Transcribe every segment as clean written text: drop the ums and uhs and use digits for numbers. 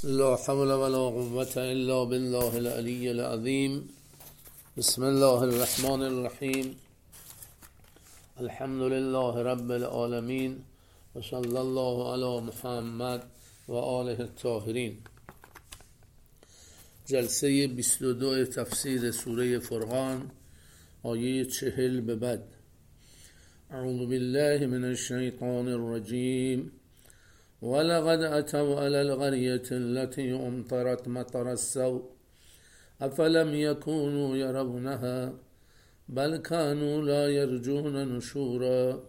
لا حول ولا قوة إلا بالله العلي العظيم. بسم الله الرحمن الرحيم. الحمد لله رب العالمين وصلى الله على محمد و آله الطاهرین. جلسه 22 تفسیر سوره فرقان، آیه 40 به بعد. اعوذ بالله من الشیطان الرجیم. ولقد أتوا على القرية التي أمطرت مطر السوء أفلم يكونوا يرونها بل كانوا لا يرجون نشورا.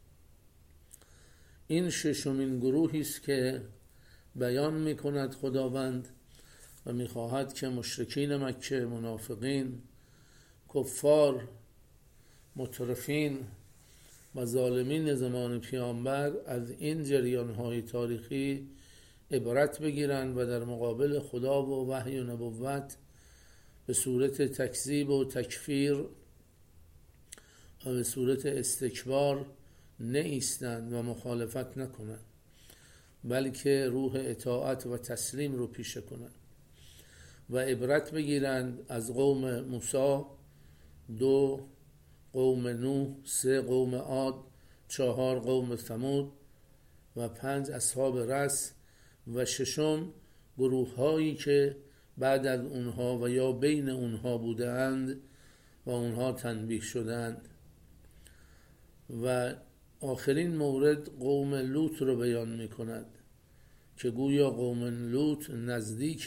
این ششمین گروهی است که بیان میکند خداوند و میخواهد که مشرکین مکه، منافقین، کفار، مترفین و ظالمین زمان پیامبر از این جریان‌های تاریخی عبرت بگیرند و در مقابل خدا و وحی و نبوت به صورت تکذیب و تکفیر و به صورت استکبار نایستند و مخالفت نکنند، بلکه روح اطاعت و تسلیم رو پیشه کنند و عبرت بگیرند از قوم موسی، 2 قوم نوح، 3 قوم عاد، 4 قوم ثمود و 5 اصحاب رس و 6 گروه هایی که بعد از اونها و یا بین اونها بودند و اونها تنبیه شدند. و آخرین مورد قوم لوط رو بیان می کند که گویا قوم لوط نزدیک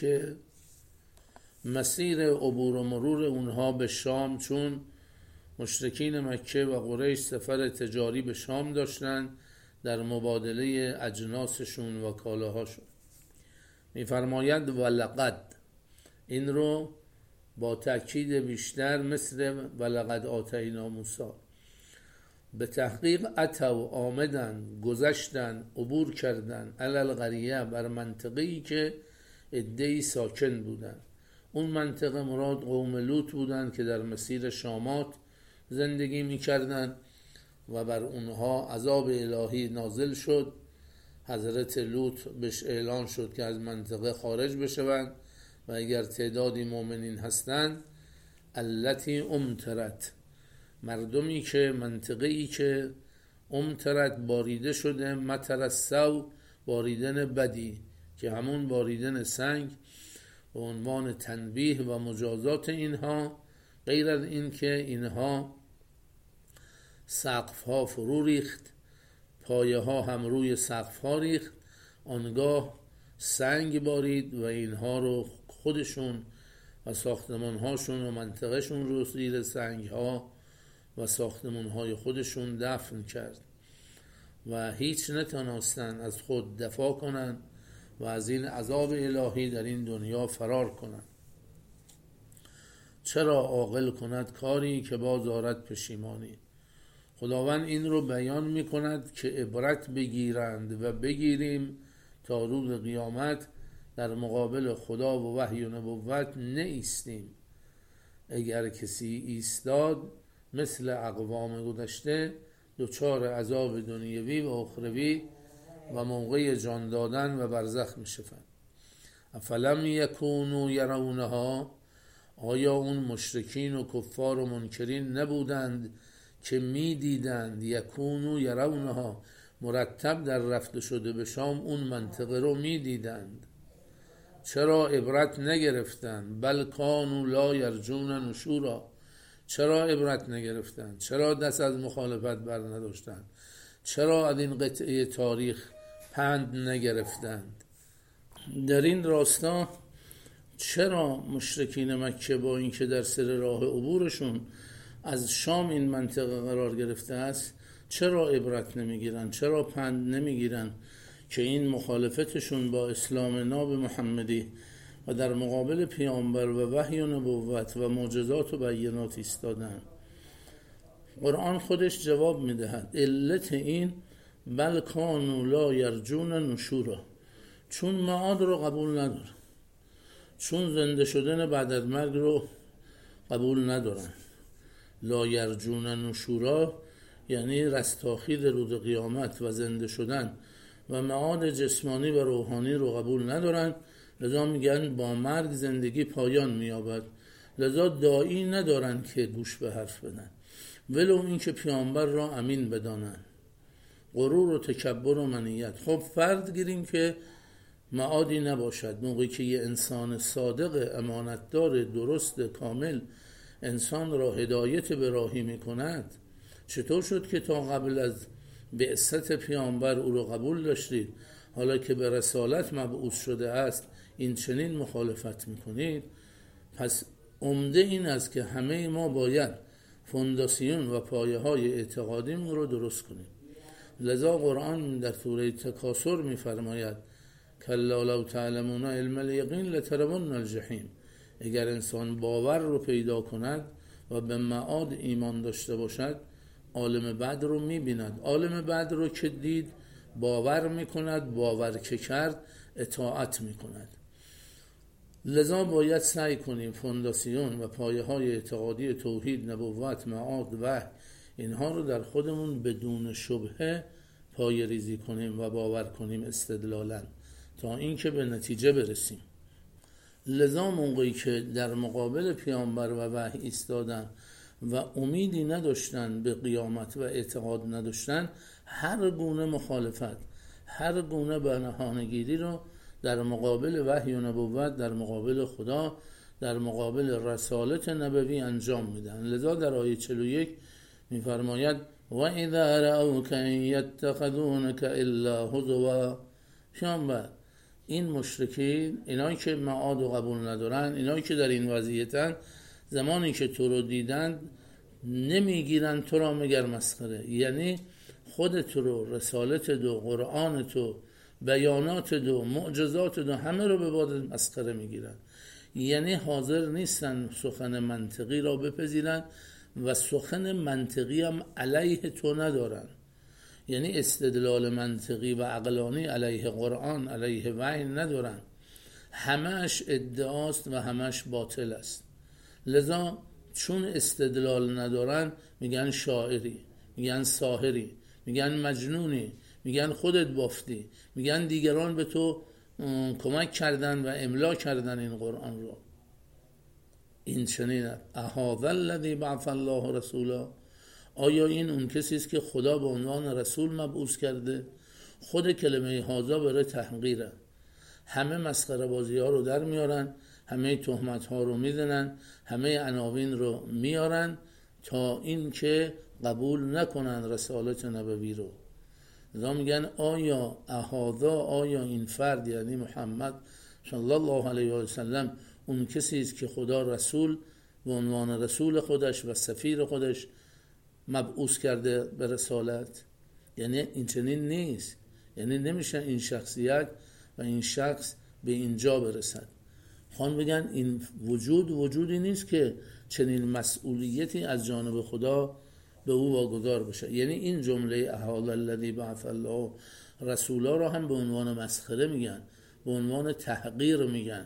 مسیر عبور و مرور اونها به شام، چون مشرکین مکه و قریش سفر تجاری به شام داشتند در مبادله اجناسشون و کالاهاشون. میفرماید ولقد، این رو با تأکید بیشتر مثل ولقد آتینا موسی، به تحقیق اتوا، آمدن، گذشتن، عبور کردن، علی القریه، بر منطقه‌ای که عده‌ای ساکن بودند. اون منطقه مراد قوم لوط بودند که در مسیر شامات زندگی می‌کردند و بر اونها عذاب الهی نازل شد. حضرت لوط بهش اعلان شد که از منطقه خارج بشوند و اگر تعدادی مؤمنین هستند، التی امطرت، مردمی که منطقه‌ای که امطرت باریده شده، مطر السوء، باریدن بدی که همون باریدن سنگ، به عنوان تنبیه و مجازات اینها. غیر از این که اینها سقف ها فرو ریخت، پایه ها هم روی سقف ها ریخت، آنگاه سنگ بارید و اینها رو خودشون و ساختمان هاشون و منطقهشون رو زیر سنگ ها و ساختمان های خودشون دفن کرد و هیچ نتونستن از خود دفاع کنن و از این عذاب الهی در این دنیا فرار کنن. چرا عاقل کند کاری که باز آرد پشیمانی. خداوند این رو بیان می کند که عبرت بگیرند و بگیریم تا روز قیامت در مقابل خدا و وحی و نبوت نایستیم. اگر کسی ایستاد مثل اقوام گذشته دچار عذاب دنیوی و اخروی و موقع جان دادن و برزخ می شوند. افلم یکونوا یرونها، آیا اون مشرکین و کفار و منکرین نبودند که می دیدند؟ یکونوا یرونها، مرتب در رفت شده به شام اون منطقه رو می دیدند. چرا عبرت نگرفتند؟ بل کانوا لا یرجون نشورا، چرا عبرت نگرفتند؟ چرا دست از مخالفت بر نداشتند؟ چرا از این قطعه تاریخ پند نگرفتند؟ در این راستا چرا مشرکین مکه با اینکه در سر راه عبورشون از شام این منطقه قرار گرفته است، چرا عبرت نمیگیرن؟ چرا پند نمیگیرن که این مخالفتشون با اسلام ناب محمدی و در مقابل پیامبر و وحی و نبوت و معجزات و بینات ایستادن؟ قرآن خودش جواب میدهد علت این بل کانوا لا یرجون نشورا، چون معاد رو قبول ندارن، چون زنده شدن بعد از مرگ رو قبول ندارن. لا یرجون نشورا یعنی رستاخیز روز قیامت و زنده شدن و معاد جسمانی و روحانی رو قبول ندارن، لذا میگن با مرگ زندگی پایان مییابد. لذا داعی ندارن که گوش به حرف بدن، ولو این که پیامبر را امین بدانن. غرور و تکبر و منیت. خب فرض گیریم که معادی نباشد، موقعی که یه انسان صادق امانتدار درست کامل انسان را هدایت به راهی میکند، چطور شد که تا قبل از بعثت پیامبر او را قبول داشتید، حالا که به رسالت مبعوث شده است این چنین مخالفت میکنید؟ پس عمده این است که همه ما باید فونداسیون و پایه های اعتقادیم رو درست کنیم. لذا قرآن در سوره تکاثر میفرماید کلا لو تعلمون علم الیقین لترون الجحیم. اگر انسان باور رو پیدا کند و به معاد ایمان داشته باشد، عالم بعد رو میبیند. عالم بعد رو که دید باور میکند، باور که کرد اطاعت میکند. لذا باید سعی کنیم فونداسیون و پایه های اعتقادی توحید، نبوت، معاد، وحی، اینها رو در خودمون بدون شبهه پایه ریزی کنیم و باور کنیم استدلالا تا اینکه به نتیجه برسیم. لذا موقعی که در مقابل پیامبر و وحی ایستادن و امیدی نداشتن به قیامت و اعتقاد نداشتن، هر گونه مخالفت، هر گونه بهانه‌گیری رو در مقابل وحی و نبوت، در مقابل خدا، در مقابل رسالت نبوی انجام میدن. لذا در آیه 41 میفرماید و اذا رأوک یتخذونک الا هزوا. پیامبر این مشرکین، اینایی که معاد و قبول ندارن، اینایی که در این وضعیتن، زمانی که تو رو دیدن نمیگیرن تو را مگر مسخره. یعنی خودت رو، رسالت دو، قرآن تو، بیانات دو، معجزات دو، همه رو به باد مسخره میگیرن. یعنی حاضر نیستن سخن منطقی را بپذیرن و سخن منطقی هم علیه تو ندارن. یعنی استدلال منطقی و عقلانی علیه قرآن، علیه وحی ندارن. همش ادعاست و همش باطل است. لذا چون استدلال ندارن میگن شاعری، میگن ساحری، میگن مجنونی، میگن خودت بافتی، میگن دیگران به تو کمک کردن و املا کردن این قرآن رو. این چنین اهذا الذی بعث الله رسولا. آیا این اون کسی است که خدا به عنوان رسول مبعوث کرده؟ خود کلمه هذا برای تحقیره. همه مسخره بازی ها رو در میارن، همه تهمت ها رو میزنن، همه عناوین رو میارن تا این که قبول نکنن رسالت نبوی رو. لذا میگن آیا هذا، آیا این فرد یعنی محمد صلی الله علیه و سلم اون کسی است که خدا رسول به عنوان رسول خودش و سفیر خودش مبعوث کرده به رسالت؟ یعنی این چنین نیست. یعنی نمیشه این شخصیت و این شخص به اینجا برسد. خواهن بگن این وجودی نیست که چنین مسئولیتی از جانب خدا به او واگذار بشه. یعنی این جمله اهذا الذی بعث الله رسولا را هم به عنوان مسخره میگن، به عنوان تحقیر میگن.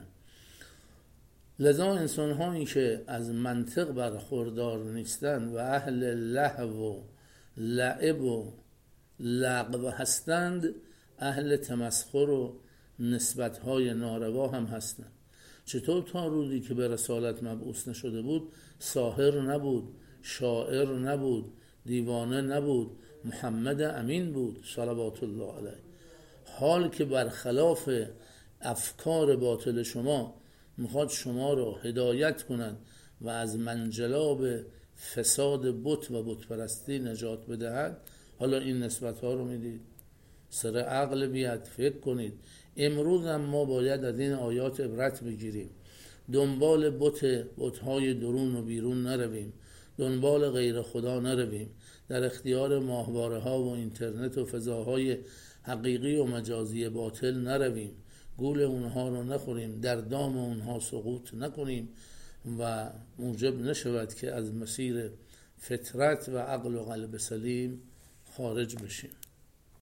لذا انسان هایی که از منطق برخوردار نیستن و اهل لهو و لعب و لغو هستند، اهل تمسخر و نسبت های ناروا هم هستند. چطور طارودی که به رسالت مبعوث نشده بود ساحر نبود، شاعر نبود، دیوانه نبود، محمد امین بود صلوات الله علیه. حال که برخلاف افکار باطل شما میخواد شما رو هدایت کنند و از منجلاب فساد بت و بت پرستی نجات بدهد، حالا این نسبت ها رو میدید. سر عقل بیاد، فکر کنید. امروز هم ما باید از این آیات عبرت بگیریم. دنبال بت‌های درون و بیرون نرویم، دنبال غیر خدا نرویم، در اختیار ماهواره ها و اینترنت و فضاهای حقیقی و مجازی باطل نرویم، گول اونها رو نخوریم، در دام اونها سقوط نکنیم و موجب نشود که از مسیر فطرت و عقل و قلب سلیم خارج بشیم.